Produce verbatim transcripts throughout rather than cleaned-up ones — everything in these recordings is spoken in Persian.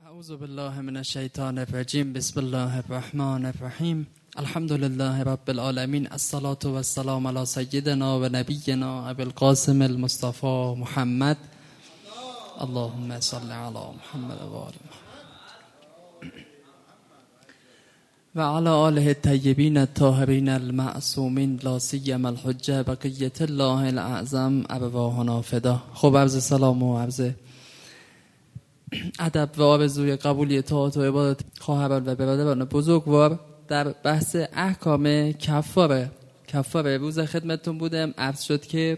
اعوذ بالله من الشیطان الرجیم. بسم الله الرحمن الرحیم. الحمد لله رب العالمین. الصلاة و السلام علی سیدنا و نبینا ابی القاسم المصطفى محمد. اللهم صل علی محمد و آل محمد و علی آله الطیبین الطاهرین المعصومین، لا سیما الحجه بقیة الله الاعظم ارواحنا فدا. خب عرض سلام و عرض ادب و آرزوی قبولی اطاعت و عبادت خواهران و برادران بزرگوار در بحث احکام کفاره. کفاره روز خدمتتون بودم، عرض شد که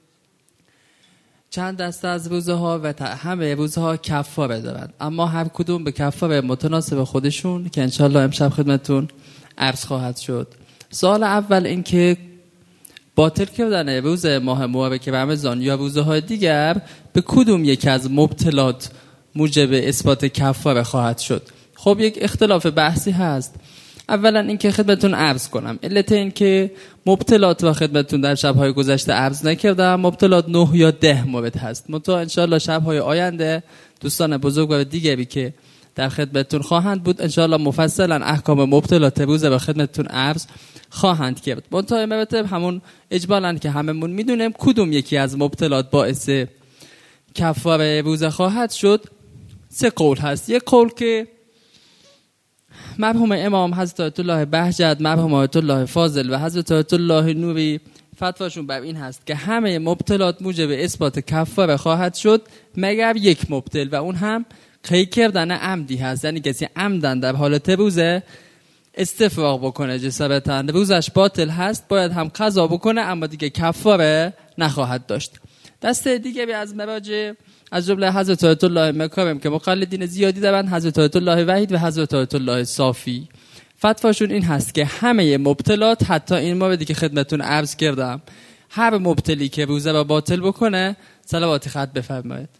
چند دسته از روزها و همه روزها کفاره دارند، اما هر کدوم به کفاره متناسب خودشون که انشالله امشب خدمتتون عرض خواهد شد. سوال اول این که باطل کردن روز ماه مبارک رمضان یا روزهای دیگر به کدوم یکی از مبطلات موجب اثبات کفاره خواهد شد؟ خب یک اختلاف بحثی هست. اولا این که خدمتون عرض کنم علت این که مبطلات و خدمتون در شب‌های گذشته عرض نکردم، مبطلات نه یا ده مورد هست. منتها انشاءالله شب‌های آینده دوستان بزرگ و دیگری که در خدمتون خواهند بود انشاءالله مفصلا احکام مبطلات روز و خدمتون عرض خواهند کرد. منتها مراتب همون اجمالاً که هممون میدونیم کدوم یکی از مبطلات باعث کفاره روز خواهد شد. سه قول هست. یک قول که مرحوم امام حضرت آیت الله بهجت، مرحوم آیت الله فاضل و حضرت آیت الله نوری فتواشون بر این هست که همه مبطلات موجب اثبات کفاره خواهد شد مگر یک مبطل و اون هم قی کردن عمدی هست. یعنی کسی عمدن در حالت روزه استفراغ بکنه جسارتاً روزش باطل هست، باید هم قضا بکنه اما دیگه کفاره نخواهد داشت. دسته دیگه از مراجع از جمله حضرت آیت الله مکارم که مقلدین زیادی دارن، حضرت آیت الله وحید و حضرت آیت الله صافی، فتواشون این هست که همه مبطلات، حتی این موردی که خدمتون عرض کردم، هر مبطلی که روزه را باطل بکنه صلوات خط بفرمایید.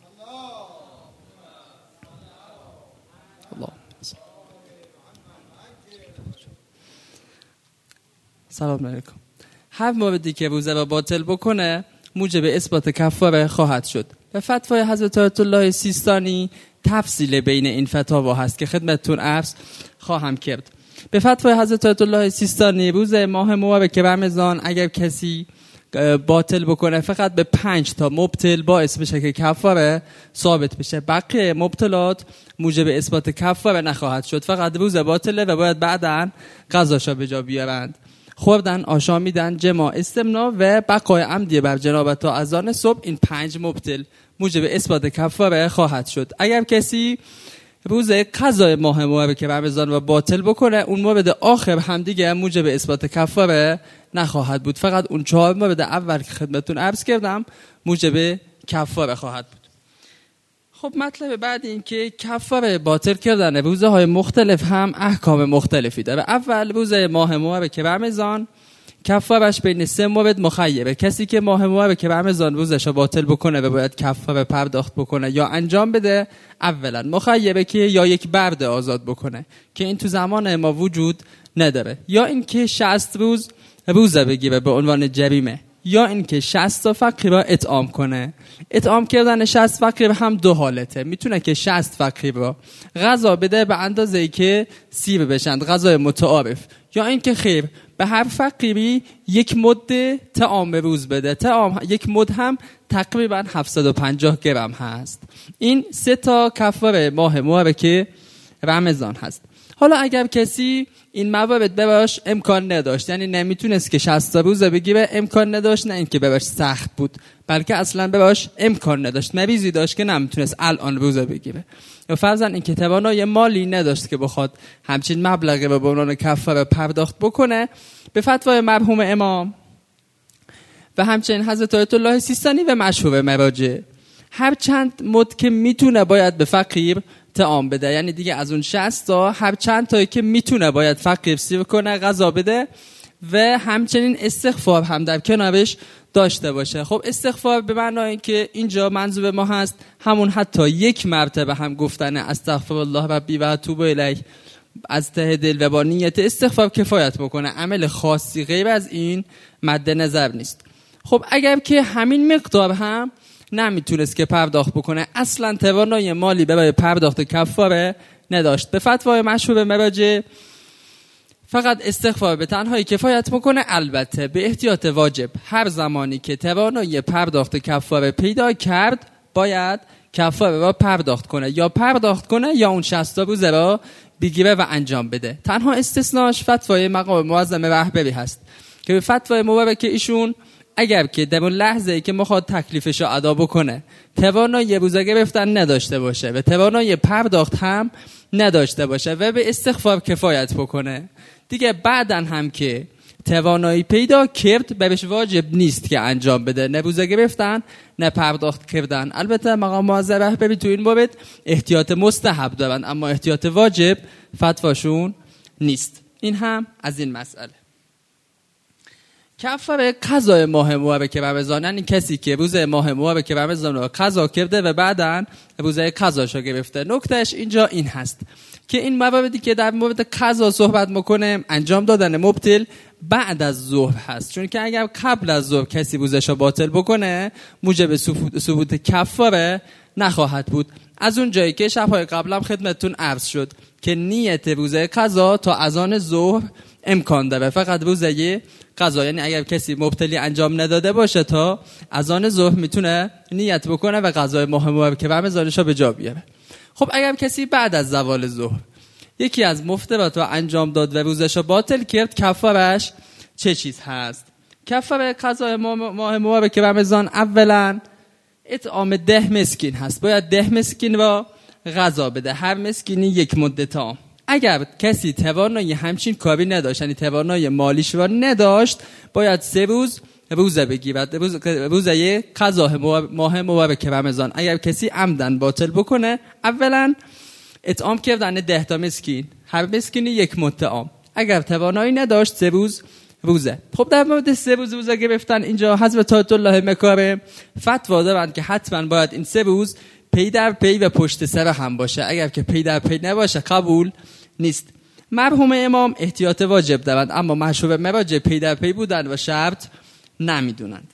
الله سلام علیکم. هر موردی که روزه را باطل بکنه موجب اثبات کفاره خواهد شد. و فتوای حضرت آیت الله سیستانی تفصیل بین این فتاوا هست که خدمتتون عرض خواهم کرد. به فتوای حضرت آیت الله سیستانی روز ماه مبارک رمضان اگر کسی باطل بکنه فقط به پنج تا مبطل باعث بشه که کفاره ثابت بشه، بقیه مبطلات موجب اثبات کفاره نخواهد شد. فقط روز باطله و باید بعداً قضاشا به جا بیارند. خوردن، آشامیدن، جماع، استمناء و بقای عمدی بر جنابت تا اذان صبح، این پنج مبطل موجب اثبات کفاره خواهد شد. اگر کسی روز قضای ماه مبارک رمضان و باطل بکنه اون مورد آخر هم دیگه موجب اثبات کفاره نخواهد بود، فقط اون چهار مورد اول که خدمتتون عرض کردم موجب کفاره خواهد بود. خب مطلب بعد این که کفاره باطل کردن روزهای مختلف هم احکام مختلفی داره. اول روز ماه مبارک رمضان کفارش بین سه مورد مخیره. کسی که ماه مبارک رمضان روزش رو باطل بکنه و باید کفاره پرداخت بکنه یا انجام بده، اولا مخیره که یا یک برده آزاد بکنه که این تو زمان ما وجود نداره، یا اینکه شصت روز روزه بگیره به عنوان جریمه، یا اینکه شصت تا فقیر را اطعام کنه. اطعام کردن شصت فقیر هم دو حالته. میتونه که شصت فقیر را غذا بده به اندازه‌ای که سیر بشند، غذای متعارف، یا اینکه خیر به هر فقیری یک مد طعام روز بده. طعام یک مد هم تقریبا هفتصد و پنجاه گرم هست. این سه تا کفاره ماه مبارک رمضان هست. حالا اگر کسی این موارد براش امکان نداشت، یعنی نمیتونست که شصت روزه بگیره، امکان نداشت، نه اینکه براش سخت بود بلکه اصلا براش امکان نداشت، مریضی داشت که نمیتونست الان روزه بگیره، یا فرضاً اینکه توانایی مالی نداشت که بخواد همچین مبلغی رو به عنوان کفاره پرداخت بکنه، به فتوای مرحوم امام و همچنین حضرت آیت الله سیستانی و مشهور مراجع هر چند مد که میتونه باید به فقیر طعام بده، یعنی دیگه از اون شصت تا هر چند تایی که میتونه باید فقیر سیر کنه غذا بده و همچنین استغفار هم در کنارش داشته باشه. خب استغفار به معنای که اینجا منظور ما هست همون حتی یک مرتبه هم گفتن استغفر الله ربی و اتوب الیه از ته دل و با نیت استغفار کفایت بکنه، عمل خاصی غیر از این مد نظر نیست. خب اگر که همین مقدار هم نمیتونست که پرداخت بکنه، اصلا توانایی مالی برای پرداخت کفاره نداشت. به فتوای مشهور مراجع فقط استغفار به تنهایی کفایت میکنه. البته به احتیاط واجب هر زمانی که توانایی پرداخت کفاره پیدا کرد باید کفاره را پرداخت کنه، یا پرداخت کنه یا اون شصت روزه را بگیره و انجام بده. تنها استثناش فتوای مقام معظم رهبری هست که به فتوای مبارک ایشون اگر که در اون لحظه‌ای که میخواد تکلیفش رو ادا بکنه توانایی روزه گرفتن نداشته باشه و توانایی پرداخت هم نداشته باشه و به استغفار کفایت بکنه، دیگه بعدن هم که توانایی پیدا کرد بهش واجب نیست که انجام بده، نه روزه گرفتن نه پرداخت کردن. البته مقام معظم رهبری تو این مورد احتیاط مستحب دارن، اما احتیاط واجب فتواشون نیست. این هم از این مسئله. کفاره قضای ماه مبارک رمضان، یعنی کسی که روز ماه مبارک رمضان رو قضا کرده و بعداً روزه قضاشو گرفته. نکتهش اینجا این هست که این مواردی که در مورد قضا صحبت میکنه انجام دادن مبطل بعد از ظهر هست، چون که اگر قبل از ظهر کسی روزشو باطل بکنه موجب ثبوت کفاره نخواهد بود. از اون جایی که شب‌های قبلم خدمتتون عرض شد که نیت روزه قضا تا اذان ظهر امکان داره، فقط روزه قضا، یعنی اگر کسی مبتلی انجام نداده باشه تا اذان ظهر میتونه نیت بکنه و قضای ماه مبارک رمضانشو به جا بیاره. خب اگر کسی بعد از زوال ظهر یکی از مفطرات رو انجام داد و روزشو باطل کرد، کفارش چه چیز هست؟ کفاره قضای ماه مبارک رمضان اولا اطعام ده مسکین هست. باید ده مسکین را غذا بده، هر مسکینی یک مد طعام. اگر کسی توانایی همچین کاری نداشت، یعنی توانایی مالیش را نداشت، باید سه روز روزه بگیرد، روز روزه قضای ماه مبارک رمضان. اگر کسی عمدن باطل بکنه، اولا اطعام کردن ده تا مسکین، هر مسکینی یک مد طعام. اگر توانایی نداشت سه روز روزه. خب در مورد سه روز روزه گرفتن اینجا حضرت آیت الله مکارم فتوا دارند که حتما باید این سه روز پی در پی و پشت سر هم باشه، اگر که پی در پی نباشه قبول نیست. مرحوم امام احتیاط واجب دارند، اما مشهور مراجع پی در پی بودن و شرط نمیدونند.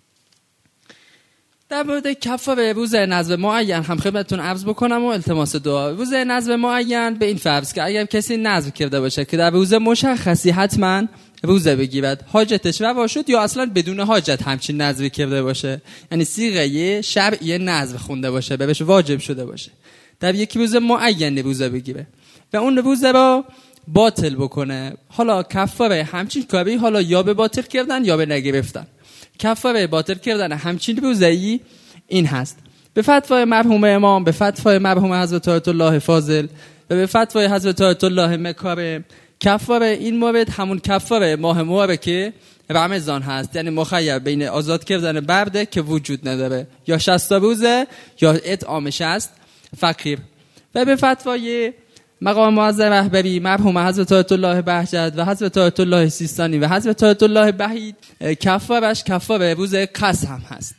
در مورد کفاره روزه نذر معین هم خدمتتون عرض بکنم و التماس دعا. روزه نذر معین به این فرض که اگر کسی نذر کرده باشه که در روزه مشخصی حتما روزه بگیرد، حاجتش روا شد یا اصلا بدون حاجت همچین نذری کرده باشه، یعنی صیغه شرعی نذر خونده باشه بهش واجب شده باشه، در یک روز معین روزه بگیره و اون روزه را باطل بکنه، حالا کفاره همچین کاری حالا یا به باطل کردن یا به نگرفتن. کفاره باطل کردن همچین روزه‌ای این هست. به فتوای مرحوم امام، به فتوای مرحوم حضرت آیت الله فاضل و به فتوای حضرت آیت الله مکارم، کفاره این مورد همون کفاره ماه مبارک رمضان هست، یعنی مخیر بین آزاد کردن برده که وجود نداره، یا شصت روزه یا اطعام شصت فقیر. و به فتوای مقام معظم رهبری مرحوم حضرت آیت الله بهجت و حضرت آیت الله سیستانی و حضرت آیت الله بهید، کفارش کفاره روز قسم هست.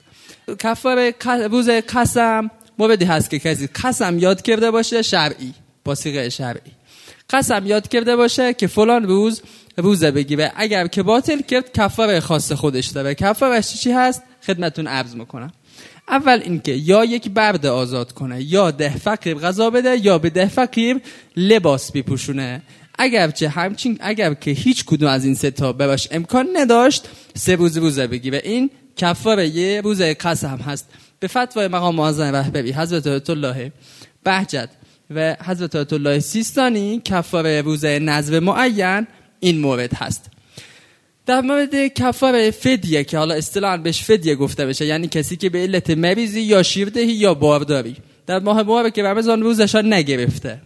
کفاره روز قسم موردی هست که کسی قسم یاد کرده باشه، شرعی با صیغه شرعی قسم یاد کرده باشه که فلان روز روزه بگیره، اگر که باطل کرد کفاره خاص خودش داره. کفارش چی هست خدمتتون عرض میکنم. اول اینکه یا یک برده آزاد کنه، یا ده فقیر غذا بده، یا به ده فقیر لباس بپوشونه. اگرچه همچین اگر که هیچ کدوم از این سه تا براش امکان نداشت، سه روز روزه بگیره. این کفاره یه روزه قسم هست. به فتوای مقام معظم رهبری حضرت آیت الله بهجت و حضرت آیت الله سیستانی، کفاره روزه نذر معین این مورد هست. در مورد کفاره فدیه که حالا اصطلاحاً بهش فدیه گفته بشه، یعنی کسی که به علت مریضی یا شیردهی یا بارداری در ماه مبارک رمضان روزش نگرفته،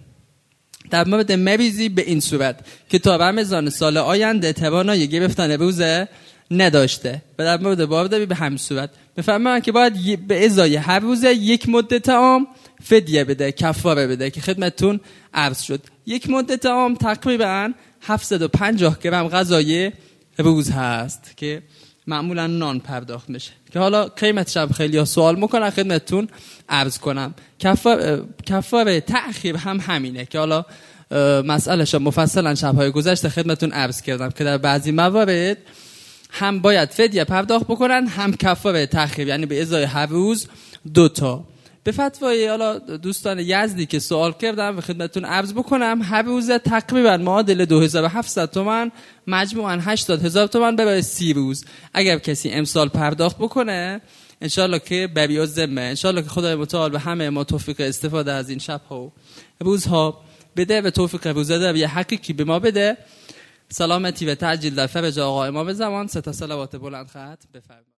در مورد مریضی به این صورت که تا رمضان سال آینده توانایی گرفتن روزه نداشته، و در مورد بارداری به همین صورت بفرمایند که باید به ازای هر روزه یک مد طعام فدیه بده، کفاره بده که خدمتتون عرض شد. یک مد طعام تقریباً هفتصد و پنجاه گرم غذای روز هست که معمولا نان پرداخت میشه، که حالا قیمتش هم خیلی ها سوال میکنن خدمتتون عرض کنم. کفاره کفاره تأخیر هم همینه که حالا مسئله‌ش مفصلا شب‌های گذشته خدمتتون عرض کردم که در بعضی موارد هم باید فدیه پرداخت بکنن هم کفاره تخریب، یعنی به ازای هر روز دوتا. به فتوای حالا دوستان یزدی که سوال کردم و خدمتتون عرض بکنم، هر روز تقریبا معادل دو هزار و هفتصد تومان، مجموعاً هشتاد هزار تومان برای سی روز. اگر کسی امسال پرداخت بکنه انشالله که بری و ذمه، انشالله که خدای متعال به همه ما توفیق استفاده از این شب‌ها و روزها بده و توفیق روزه حقیقی به ما بده. سلامتی و تعجیل در فرج آقا امام زمان. سه تا صلوات بلند ختم بفرمایید.